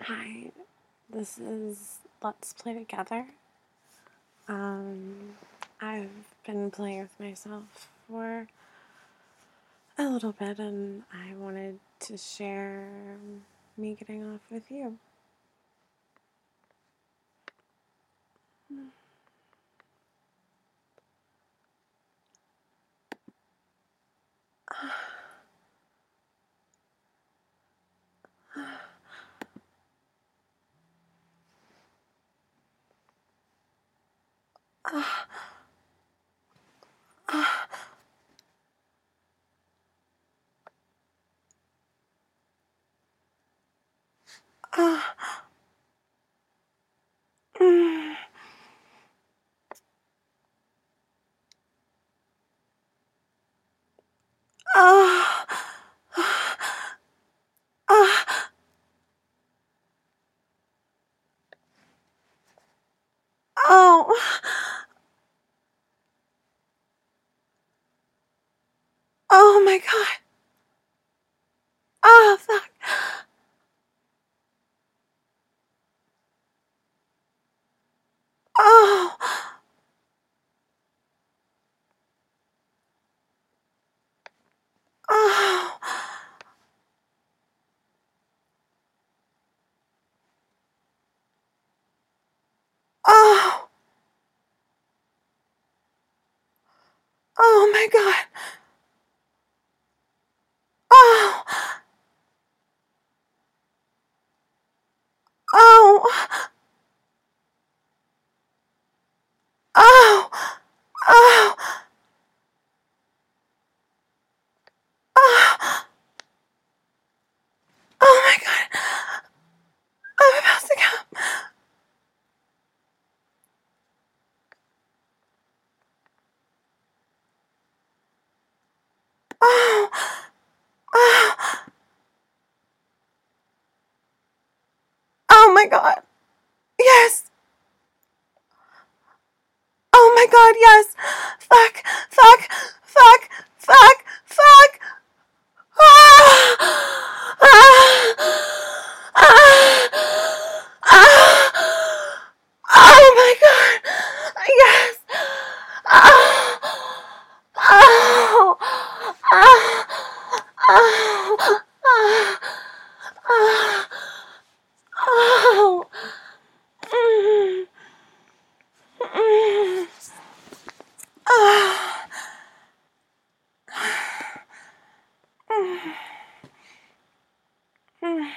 Hi, this is Let's Play Together. I've been playing with myself for a little bit and I wanted to share me getting off with you. Oh, oh my God. Oh, fuck. Oh, oh, oh, oh my God. Oh, oh, oh, oh, oh, oh my God. I'm about to come. Oh, oh, oh my God. Yes. Oh my God, yes. Fuck, fuck, fuck, fuck, fuck. Ah! Ah!